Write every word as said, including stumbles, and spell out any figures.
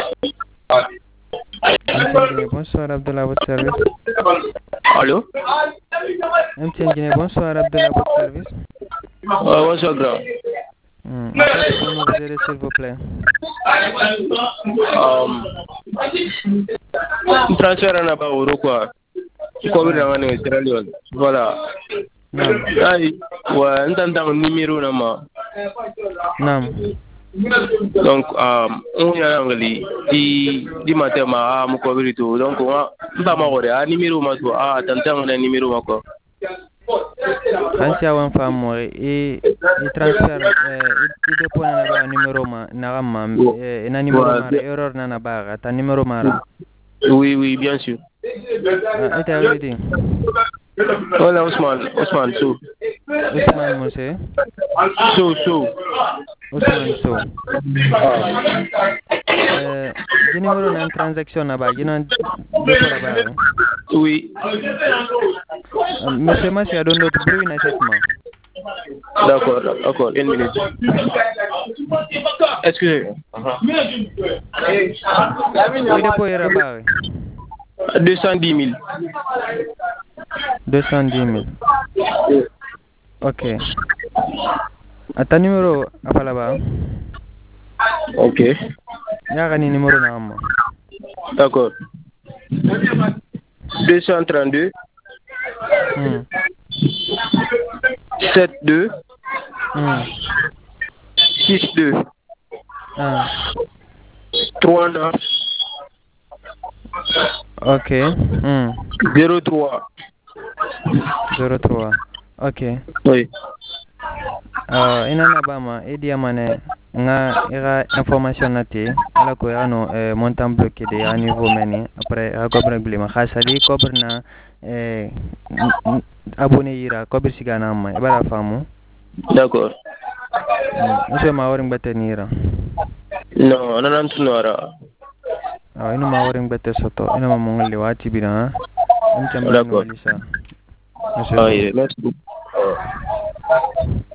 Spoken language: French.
M T N Guinée, bonsoir Abdallah, à votre service. Allô? M T N Guinée, bonsoir Abdallah, à votre service. Euh, bonsoir grand. Hmm. En quoi pouvons-nous vous aider, s'il vous plaît? Um, transfert en bas euro quoi. Combien d'argent est Sierra Leone? Voilà. Non. Aïe, ouais, on t'entend un numéro nama. Non. Donc, um, on y a un anglais. Di di matin ma ah mon couvrir tout. Donc, on a pas ma ordre. Ah numéro ma toi. Ah t'entends un numéro ma quoi. Hansi awan famo e e transfer e e depo na ba numero ma na ma e na numero mara error na na ba ta numero mara. Oui oui bien sûr. Ah eta ready. Hola Ousmane, Ousmane Sou. Ousmane Mousse. Sou Sou. Ousmane Sou. Euh, le numéro na transaction na ba, gina depo na ba. Oui. Monsieur Massi a donné notre bruit na settement. D'accord, d'accord, une minute. Excusez-moi. Oui, depo era ba. deux cent dix mille. deux cent dix mille. Ok. Ata numéro apala ba. Ok. Ya gani numéro na amma. D'accord. deux cent trente-deux. Hmm. sept-deux. Hmm. six-deux. Ah. trois-neuf. Ok. Hmm. zéro-trois. zéro trois. Ok. Oui. Uh, ina na bama edi amane nga ira information nati ala ko ano eh, montant bloqué de à niveau meni après a cobre blima khasali cobre na eh, abonné ira cobre sigana amma ibara famu. D'accord. Mm. Monsieur ma waring batenira. Non, non non tunara. Ah ino ma waring bate soto ino ma mongali wati bina. Im chamba D'accord. no lisa. Monsieur. Ah, merci beaucoup.